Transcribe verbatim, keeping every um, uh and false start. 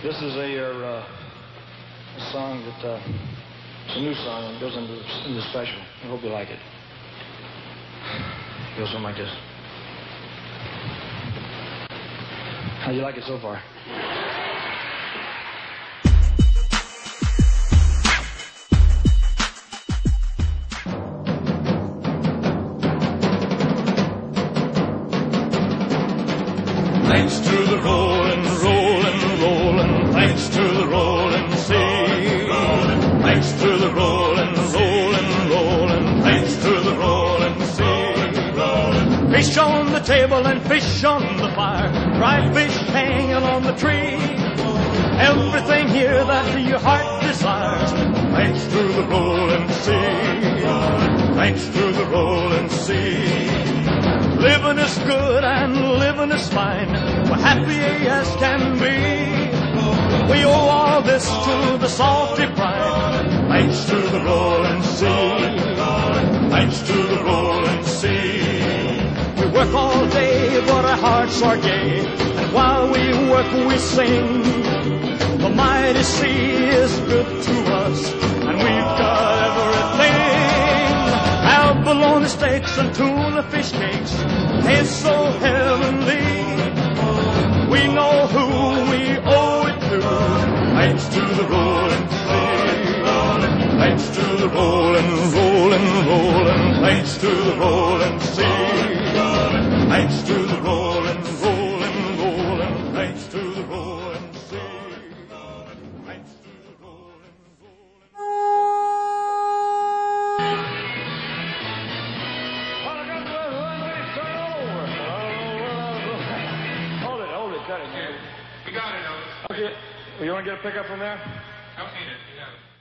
This is a, uh, a song that, uh, it's a new song and it goes into the, into the special. I hope you like it. It goes something like this. How do you like it so far? Thanks to the rolling, rolling, rolling, thanks to the rolling sea. Thanks to the rolling, rolling, rolling, thanks to the rolling sea. Fish on the table and fish on the fire, dried fish hanging on the tree. Everything here that your heart desires, thanks to the rolling sea. Thanks to the rolling sea. Living is good and living is fine. We're happy as can be. We owe all this to the salty brine. Thanks to the rolling sea. Thanks to the rolling sea. We work all day, but our hearts are gay. And while we work, we sing. The mighty sea is good to us, and we've got everything. Abalone steaks and tuna fish cakes taste so heavenly. We know who we owe it to. Thanks to the rolling sea. Thanks to the rolling, rolling, rolling. Thanks to the rolling sea. Thanks to the rolling, rolling, rolling. Thanks to the rolling sea. Thanks to the rolling, Cut it. We got it, Elvis. Okay. Well, you want to get a pickup from there? Don't need it. We got it.